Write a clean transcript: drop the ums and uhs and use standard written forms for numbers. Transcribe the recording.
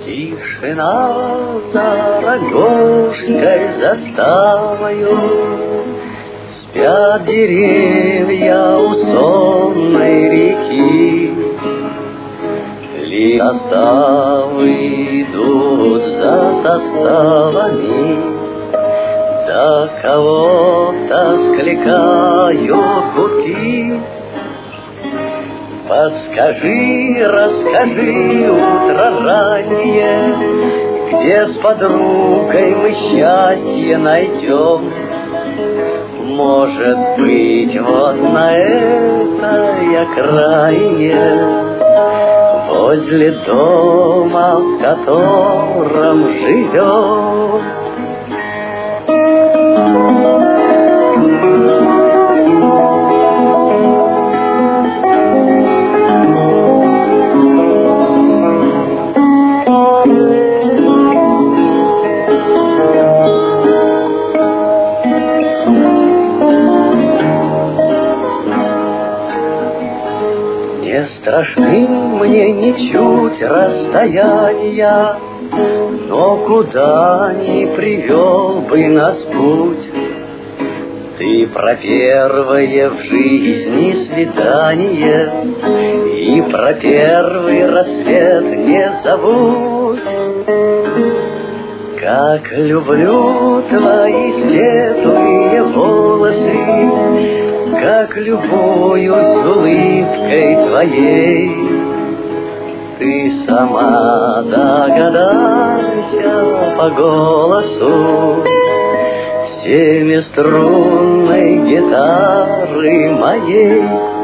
Тишина за Рогожской заставою, спят деревья у сонной реки. Ли составы идут за составами, да кого-то скликают гудки. Подскажи, расскажи, утро раннее, где с подругой мы счастье найдем. Может быть, вот на этой окраине, возле дома, в котором живем. Не страшны мне ничуть расстояния, но куда ни привел бы нас путь. Ты про первое в жизни свидание и про первый рассвет не забудь. Как люблю твои светлые волосы, как любуюсь улыбкой твоей. Ты сама догадайся по голосу семиструнной гитары моей.